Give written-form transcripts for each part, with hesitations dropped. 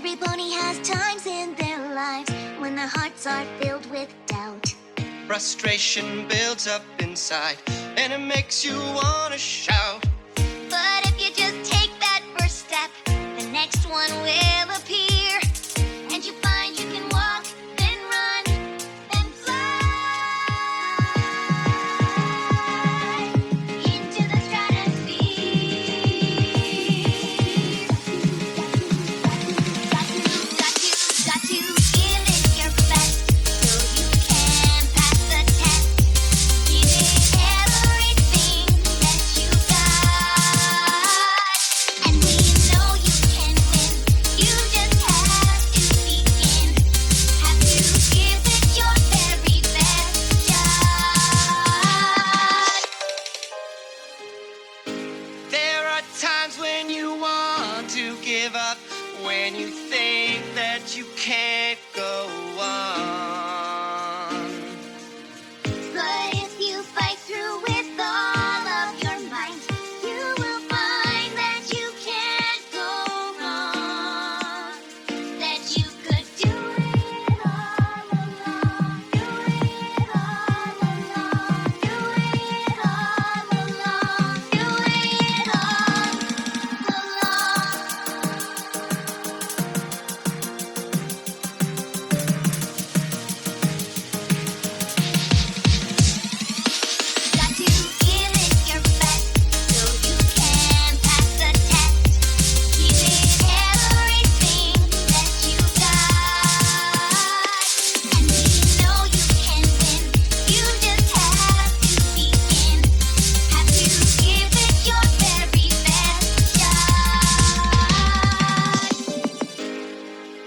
Everybody has times in their lives when their hearts are filled with doubt. Frustration builds up inside, and it makes you want to shout. But if you just take that first step, the next one will appear, and you find you can walk, then run, then fly into the stratosphere. Got to give it your best so you can pass the test. Give it everything that you got, and we know you can win. You just have to begin. Have to give it your very best shot. There are times when you want to give up, when you think that you can't go on. But if you fight through with all of your might, you will find that you can't go wrong. That you could do it all alone. Do it all alone. Do it all alone. Do it all alone. Got to give it your best so you can pass the test. Give it everything that you got, and we know you can win. You just have to begin. Have to give it your very best shot.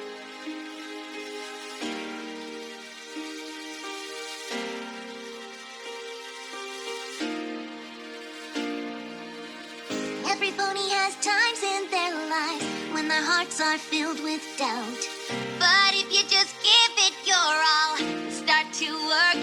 Everybody has times in their lives when their hearts are filled with doubt. But if you just give it your all, start to work